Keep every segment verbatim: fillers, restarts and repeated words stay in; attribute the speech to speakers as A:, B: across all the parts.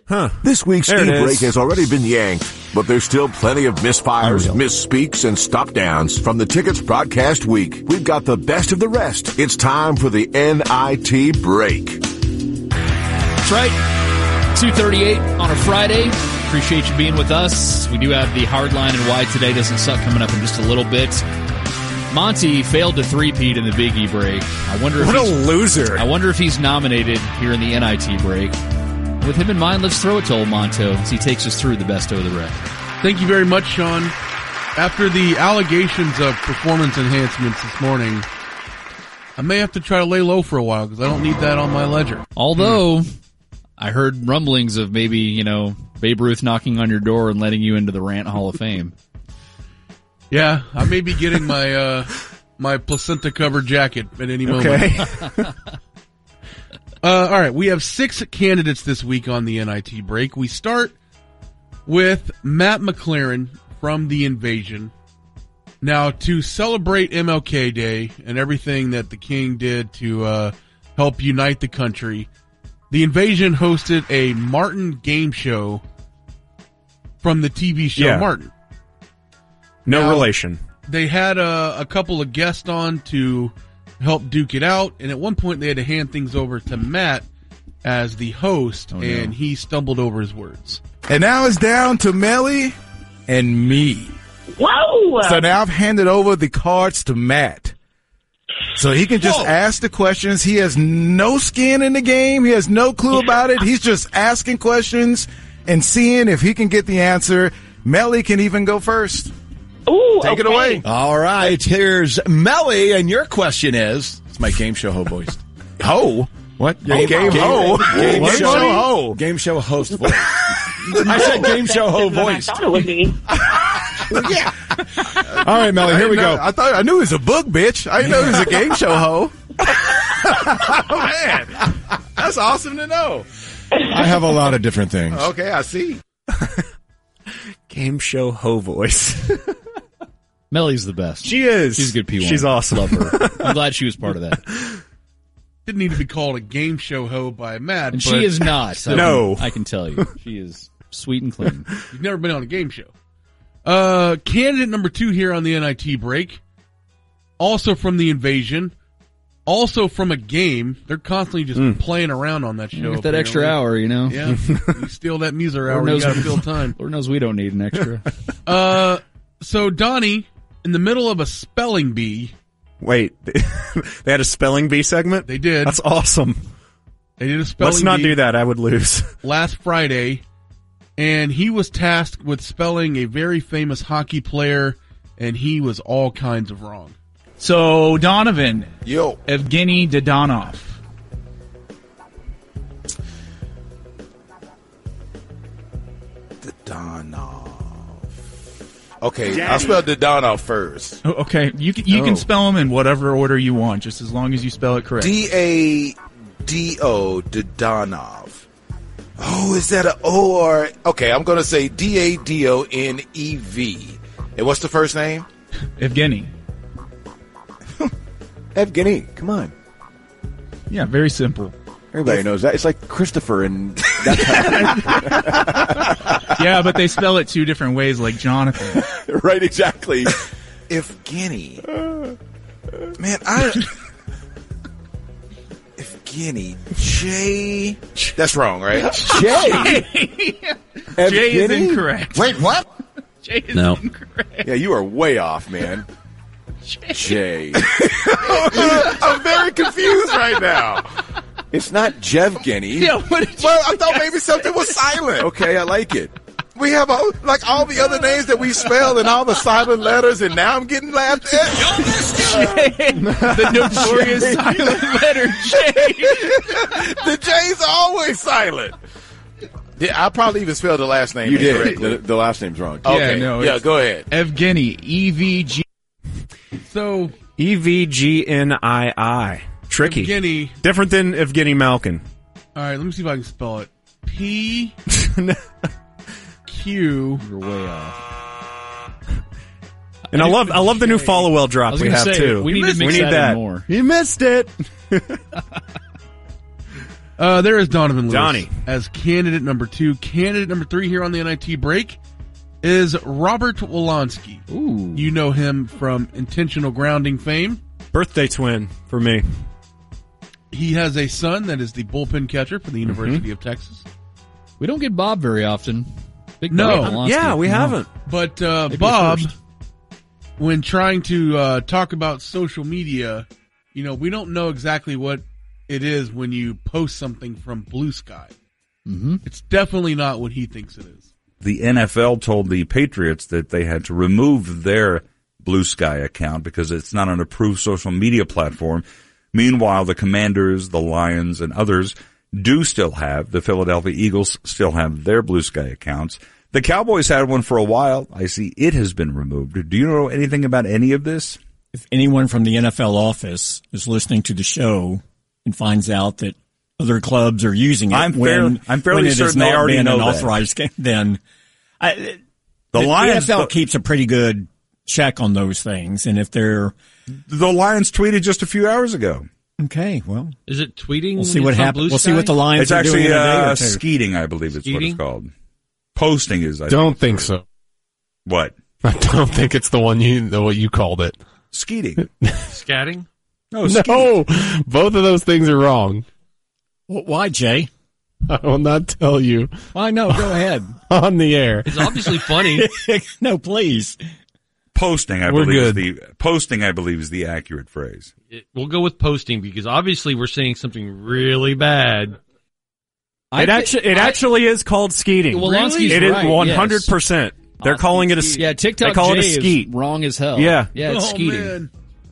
A: Huh.
B: This week's
A: There it
B: e-break
A: is.
B: has already been yanked, but there's still plenty of misfires,
C: Unreal.
B: misspeaks, and stop-downs from the Tickets broadcast week. We've got the best of the rest. It's time for the N I T break.
D: That's right. two thirty-eight on a Friday. Appreciate you being with us. We do have the hard line and why today doesn't suck coming up in just a little bit. Monty failed to three-peat in the Big E break. I wonder if
A: What a
D: he's,
A: loser.
D: I wonder if he's nominated here in the N I T break. With him in mind, let's throw it to old Monto as he takes us through the best of the rec.
E: Thank you very much, Sean. After the allegations of performance enhancements this morning, I may have to try to lay low for a while because I don't need that on my ledger.
D: Although, I heard rumblings of maybe, you know, Babe Ruth knocking on your door and letting you into the Rant Hall of Fame.
E: Yeah, I may be getting my uh, my placenta-covered jacket at any moment.
A: Okay.
E: Uh, all right, we have six candidates this week on the N I T break. We start with Matt McLaren from The Invasion. Now, to celebrate M L K Day and everything that the King did to uh, help unite the country, The Invasion hosted a Martin game show from the T V show
A: Yeah.
E: Martin.
A: No
E: Now,
A: relation.
E: They had a, a couple of guests on to help duke it out, and at one point they had to hand things over to Matt as the host,
D: Oh, no.
E: and he stumbled over his words.
C: And now it's down to Melly and me.
F: Whoa!
C: So now I've handed over the cards to Matt. So he can just
E: Whoa.
C: ask the questions. He has no skin in the game. He has no clue about it. He's just asking questions and seeing if he can get the answer. Melly can even go first.
F: Ooh,
C: Take it
F: okay.
C: away.
G: All right, here's Melly, and your question is, it's my game show ho voice.
C: Ho? What? Game,
G: Game-
C: ho?
G: game
C: What?
G: show
C: ho?
G: Game show host voice. I said game show ho
F: That's what I
G: voice.
F: thought it would be.
G: All right, Melly, here we
C: I
G: go.
C: know- I thought I knew he was a book bitch. I didn't know he was a game show ho. Oh, man, that's awesome to know.
G: I have a lot of different things.
C: Okay, I see.
A: Game show ho voice.
D: Melly's the best.
A: She is.
D: She's a good P one.
A: She's awesome.
D: Love her. I'm glad she was part of that.
E: Didn't need to be called a game show ho by Matt,
D: And
E: but
D: she is not. I
A: No.
D: can, I can tell you. She is sweet and clean.
E: you've never been on a game show. Uh, candidate number two here on the N I T break, also from The Invasion, also from a game. They're constantly just playing around on that show.
D: Get that extra
E: apparently.
D: hour, you know.
E: Yeah, you steal that muser hour,
D: Lord
E: you
D: knows,
E: gotta fill time.
D: Lord knows we don't need an extra.
E: Uh, so Donnie, in the middle of a spelling bee,
A: Wait, they had a spelling bee segment?
E: they did.
A: That's awesome.
E: They did a spelling
A: Let's not
E: bee
A: do that. I would lose.
E: last Friday, and he was tasked with spelling a very famous hockey player, and he was all kinds of wrong.
H: So, Donovan,
C: Yo.
H: Evgeny Dodonov.
C: Dodonov. Okay, I'll spell Dodonov first.
H: Oh, okay, you can, you
C: Oh.
H: can spell them in whatever order you want, just as long as you spell it correct.
C: D A D O, Dodonov. Oh, is that a O or... Okay, I'm going to say D A D O N E V. And what's the first name?
H: Evgeny.
G: Evgeny, come on.
H: Yeah, very simple.
G: Everybody knows that. It's like Christopher and that's how,
H: Yeah, but they spell it two different ways, like Jonathan.
G: right, exactly.
C: Evgeny. Man, I... Evgeny. J... That's wrong, right?
G: Jay.
H: Jay is
G: Evgeny?
H: incorrect.
G: Wait, what?
H: Jay is
D: No.
H: incorrect.
G: Yeah, you are way off, man. Jay.
C: I'm very confused right now.
G: It's not Jevgeny.
H: Yeah, what did you
C: Well, I thought maybe something was silent.
G: Okay, I like it.
C: We have all, like all the other names that we spell and all the silent letters, and now I'm getting laughed at.
H: the notorious silent letter J.
C: The J's are always silent. Yeah, I probably even spelled the last name
G: You did.
C: incorrectly.
G: The, the last name's wrong.
C: Okay,
H: Yeah, no,
C: yeah,
H: it's-
C: go ahead.
H: Evgeny, E V G.
E: So
A: E V G N I I. Tricky.
E: Evgeny.
A: Different than Evgeny Malkin.
E: All right, let me see if I can spell it. P Q.
D: You're way off.
A: And I love I love the new follow well
D: I
A: drop
D: was
A: we
D: gonna
A: have
D: say,
A: too.
D: we need to mix
A: we need
D: that
A: that.
D: in more.
A: You missed it.
E: Uh, there is Donovan Lewis
A: Donnie.
E: as candidate number two. Candidate number three here on the N I T break is Robert Wolanski.
D: Ooh.
E: You know him from intentional grounding fame.
A: Birthday twin for me.
E: He has a son that is the bullpen catcher for the University mm-hmm. of Texas.
D: We don't get Bob very often. Big
E: no.
D: Bob
A: Yeah, we
D: no.
A: haven't.
E: But uh, Bob, when trying to uh, talk about social media, you know, we don't know exactly what it is when you post something from Blue Sky.
D: Mm-hmm.
E: It's definitely not what he thinks it is.
I: The N F L told the Patriots that they had to remove their Blue Sky account because it's not an approved social media platform. Meanwhile, the Commanders, the Lions, and others do still have. The Philadelphia Eagles still have their Blue Sky accounts. The Cowboys had one for a while. I see it has been removed. Do you know anything about any of this?
J: If anyone from the N F L office is listening to the show and finds out that other clubs are using it,
I: I'm,
J: when,
I: fair, I'm fairly
J: when it
I: certain
J: has
I: they
J: not
I: already
J: been
I: know
J: an
I: that.
J: authorized game, then I,
I: the,
J: the
I: Lions
J: the N F L
I: the,
J: keeps a pretty good check on those things, and if they're
I: the Lions tweeted just a few hours ago.
J: Okay, well,
K: is it tweeting?
J: We'll see what happens. We'll see what the Lions
I: it's
J: are
I: actually,
J: doing in a day
I: uh,
J: or two.
I: Skeeting, I believe it's
K: Skeeting?
I: what it's called. Posting is. I
L: don't
I: think,
L: think so.
I: What?
L: I don't think it's the one you the what you called it.
I: Skeeting.
K: Scatting?
I: No,
L: no. Both of those things are wrong.
J: Well, why, Jay?
L: I will not tell you.
J: Why no? Go ahead.
L: On the air.
K: It's obviously funny.
J: No, please.
I: Posting, I
L: We're
I: believe,
L: good.
I: is the posting. I believe is the accurate phrase.
K: It, we'll go with posting because obviously we're saying something really bad.
A: It actually, it actually is called skeeting.
D: Well, Lonsky's
A: it is
D: right,
A: one hundred percent.
D: Yes.
A: They're calling it a
D: Yeah, TikTok
A: They call
D: Jay
A: it a skeet.
D: is wrong as hell.
A: Yeah.
D: Yeah, it's
E: oh,
D: skeeting.
E: Man.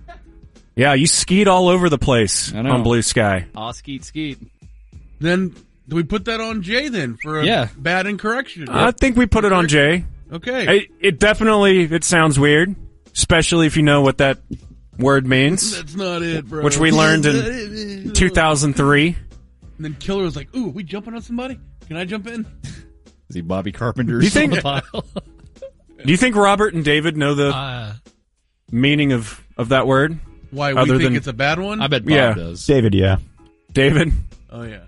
A: Yeah, you skeet all over the place
D: I know.
A: on Blue Sky.
D: Ah, skeet, skeet.
E: Then do we put that on Jay then for a
D: Yeah.
E: bad incorrection?
A: I think we put it on Jay.
E: Okay.
A: It, it definitely, it sounds weird, especially if you know what that word means,
E: That's not it, bro.
A: which we learned in two thousand three.
E: And then Killer was like, ooh, are we jumping on somebody? Can I jump in?
D: Is he Bobby Carpenter?
A: Do you think-
D: on the pile?
A: Do you think Robert and David know the
K: Uh,
A: meaning of, of that word?
E: Why, we
A: Other
E: think
A: than-
E: it's a bad one?
D: I bet Bob
A: Yeah.
D: does.
H: David, yeah.
A: David?
E: Oh, yeah.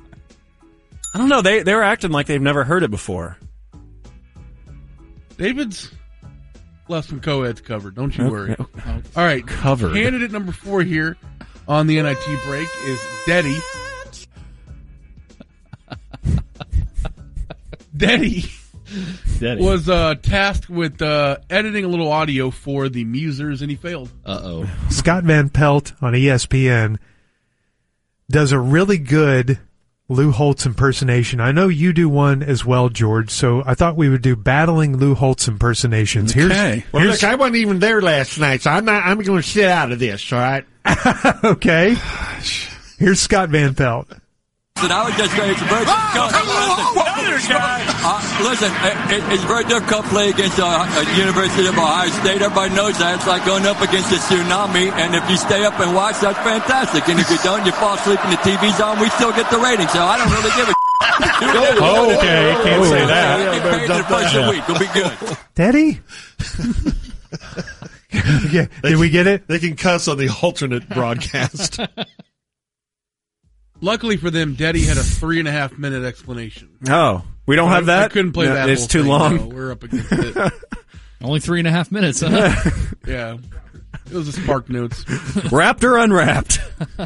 A: I don't know. They, they're acting like they've never heard it before.
E: David's left some co-eds covered. Don't you worry.
A: Okay.
E: All right.
A: Covered.
E: Candidate number four here on the N I T break is Deddy. Deddy
D: Daddy.
E: was uh, tasked with uh, editing a little audio for the Musers, and he failed.
D: Uh-oh.
M: Scott Van Pelt on E S P N does a really good Lou Holtz impersonation. I know you do one as well, George, so I thought we would do battling Lou Holtz impersonations. Here's,
G: Okay.
N: Well,
M: here's
N: look, I wasn't even there last night, so I'm not. I'm going to sit out of this. All right.
M: okay. Here's Scott Van Pelt.
O: Listen, I was just going to very difficult. Listen, uh, listen it, it's very difficult to play against uh, a University of Ohio State. Everybody knows that. It's like going up against a tsunami, and if you stay up and watch, that's fantastic. And if you don't, you fall asleep and the T V's on, we still get the rating. So I don't really give a
L: Oh, okay, can't say that.
O: Get paid for the first of the week. We'll be good.
M: Daddy? Yeah, did we get it?
N: They can cuss on the alternate broadcast.
E: Luckily for them, Deddy had a three and a half minute explanation.
A: Oh, we don't
E: I-
A: have that?
E: I couldn't play
A: No,
E: that.
A: it's
E: whole
A: too
E: thing.
A: long.
E: No, we're up against it.
D: Only three and a half minutes, huh?
E: Yeah. It was a Spark Notes.
A: Wrapped or unwrapped?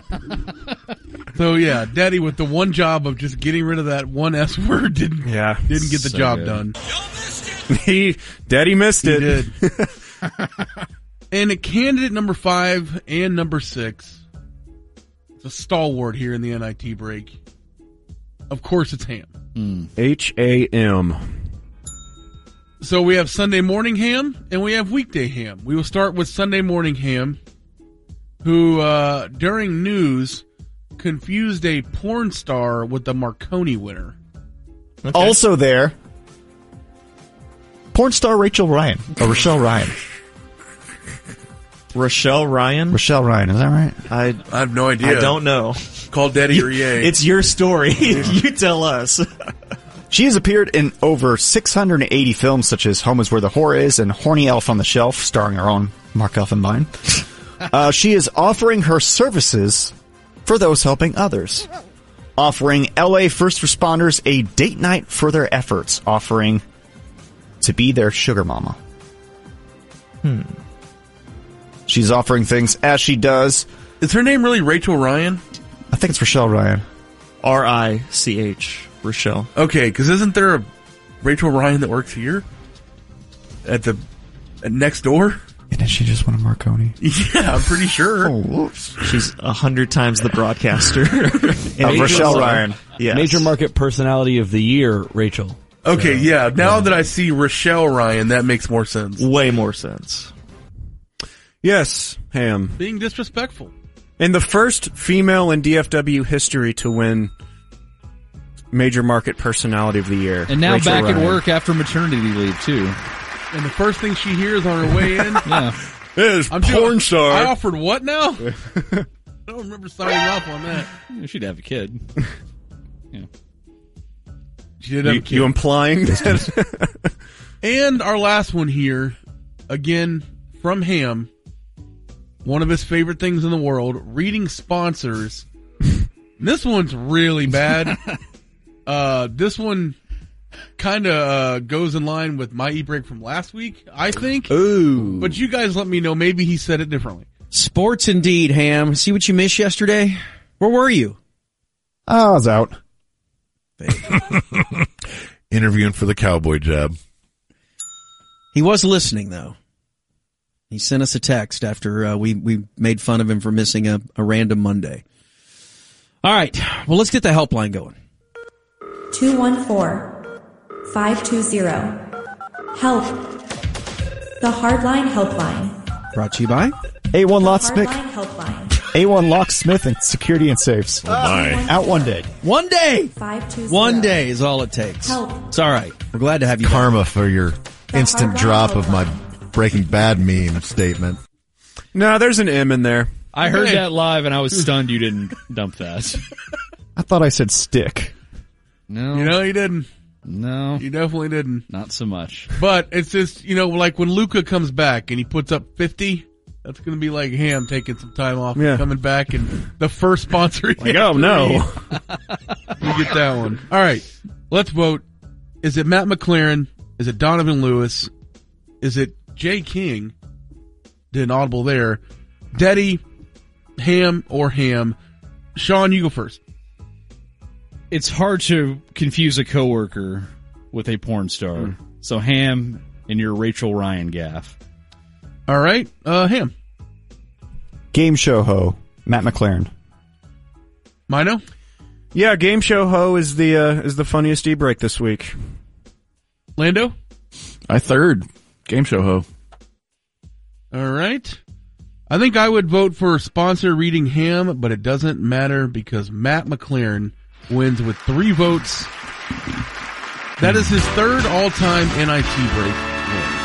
E: So yeah, Daddy with the one job of just getting rid of that one S word didn't
A: Yeah.
E: didn't get the
D: So
E: job
D: good.
E: done.
A: he, Daddy missed
E: He
A: it.
E: did. And at candidate number five and number six, it's a stalwart here in the N I T break. Of course, it's Ham.
A: H A M.
E: So we have Sunday morning Ham and we have weekday Ham. We will start with Sunday morning Ham, who uh, during news confused a porn star with the Marconi winner.
H: Okay. Also there, porn star Rachel Ryan, or Rochelle Ryan.
P: Rochelle Ryan?
H: Rochelle Ryan, is that right?
P: I
C: I have no idea.
P: I don't know.
C: Call Daddy or Yay.
P: It's your story. You tell us.
H: She has appeared in over six hundred eighty films, such as Home is Where the Whore Is and Horny Elf on the Shelf, starring our own Mark Elfenbein. uh, she is offering her services for those helping others. offering L A first responders a date night for their efforts, offering to be their sugar mama.
P: Hmm.
H: She's offering things as she does.
E: Is her name really Rachel Ryan?
H: I think it's Rochelle Ryan.
P: R I C H. Rochelle.
E: Okay, because isn't there a Rachel Ryan that works here? At the at next door?
H: Isn't she just one of Marconi?
E: Yeah, I'm pretty sure.
H: Oh, whoops.
P: She's a hundred times the broadcaster.
H: uh, Rochelle Ryan.
P: Yes.
Q: Major Market Personality of the Year, Rachel.
E: Okay,
Q: So,
E: yeah. Now
Q: yeah.
E: that I see Rochelle Ryan, that makes more sense.
P: Way more sense.
A: Yes, Ham.
E: Being disrespectful.
A: And the first female in D F W history to win Major Market Personality of the Year.
D: And now
A: Rachel
D: back
A: Ryan.
D: at work after maternity leave, too.
E: And the first thing she hears on her way in,
D: Yeah.
I: Is
E: I'm
I: porn
E: doing-
I: star.
E: I offered what now? I don't remember signing off on that.
D: Yeah, she'd have a kid. Yeah.
E: She did have
A: You,
E: a kid.
A: you implying that?
E: And our last one here, again, from Ham. One of his favorite things in the world, reading sponsors. This one's really bad. Uh, this one kind of uh, goes in line with my e-break from last week, I think.
A: Ooh.
E: But you guys let me know. Maybe he said it differently.
R: Sports indeed, Ham. See what you missed yesterday? Where were you?
H: Oh, I was out.
S: Interviewing for the cowboy job.
R: He was listening, though. He sent us a text after uh, we, we made fun of him for missing a, a random Monday. All right. Well, let's get the helpline going.
T: two one four, five two zero. Help. The Hardline Helpline.
R: Brought to you by
H: A one Locksmith.
T: Hardline Helpline.
H: A one Locksmith and Security and Safes.
S: Oh, my.
H: Out one day.
R: One day.
T: five two zero.
R: One day is all it takes.
T: Help.
R: It's all right. We're glad to have you back.
S: Karma for your instant
T: Hardline
S: drop of my
T: Helpline.
S: Breaking Bad meme statement.
A: No, there's an M in there.
D: I heard
E: Hey.
D: that live, and I was stunned you didn't dump that.
H: I thought I said stick.
D: No.
E: You know, he didn't.
D: No.
E: He definitely didn't.
D: Not so much.
E: But it's just, you know, like when Luca comes back and he puts up fifty, that's going to be like Ham taking some time off
A: Yeah.
E: and coming back, and the first sponsor.
A: Like, oh, no.
E: You get that one. All right. Let's vote. Is it Matt McLaren? Is it Donovan Lewis? Is it Jay King? Did an audible there. Deddy, Ham, or Ham? Sean, you go first.
D: It's hard to confuse a coworker with a porn star.
E: Mm.
D: So Ham and your Rachel Ryan gaffe.
E: All right. Uh, Ham.
H: Game show ho. Matt McLaren.
E: Mino?
A: Yeah, Game Show Ho is the uh, is the funniest e-break this week.
E: Lando?
G: I third. Game show ho.
E: All right. I think I would vote for sponsor reading Ham, but it doesn't matter because Matt McLaren wins with three votes. That is his third all-time N I T break win.